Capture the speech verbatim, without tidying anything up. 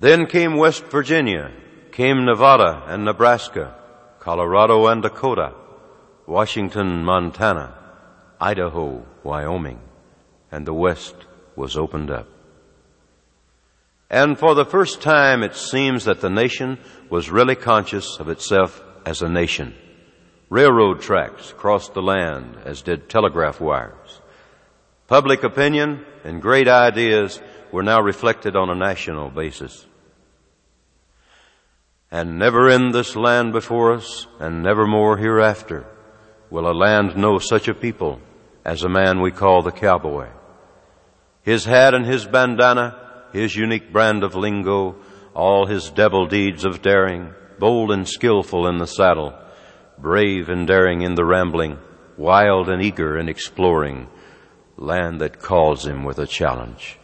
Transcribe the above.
Then came West Virginia, came Nevada and Nebraska, Colorado and Dakota, Washington, Montana, Idaho, Wyoming, and the West was opened up. And for the first time it seems that the nation was really conscious of itself as a nation. Railroad tracks crossed the land, as did telegraph wires. Public opinion and great ideas were now reflected on a national basis. And never in this land before us, and never more hereafter, will a land know such a people as a man we call the cowboy. His hat and his bandana, his unique brand of lingo, all his devil deeds of daring, bold and skillful in the saddle, brave and daring in the rambling, wild and eager in exploring, land that calls him with a challenge.